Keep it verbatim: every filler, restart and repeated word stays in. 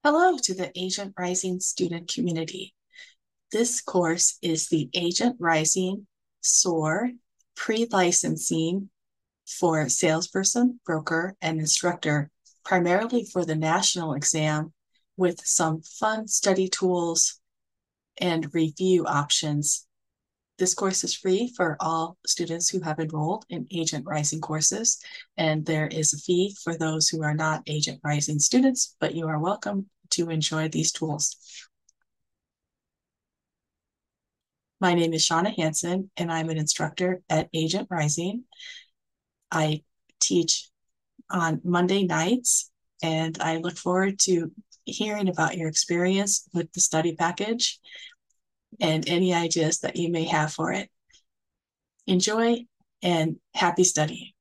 Hello to the Agent Rising student community. This course is the Agent Rising S O A R pre-licensing for salesperson, broker, and instructor, primarily for the national exam, with some fun study tools and review options. This course is free for all students who have enrolled in Agent Rising courses, and there is a fee for those who are not Agent Rising students, but you are welcome to enjoy these tools. My name is Shauna Hansen, and I'm an instructor at Agent Rising. I teach on Monday nights, and I look forward to hearing about your experience with the study package and any ideas that you may have for it. Enjoy and happy studying.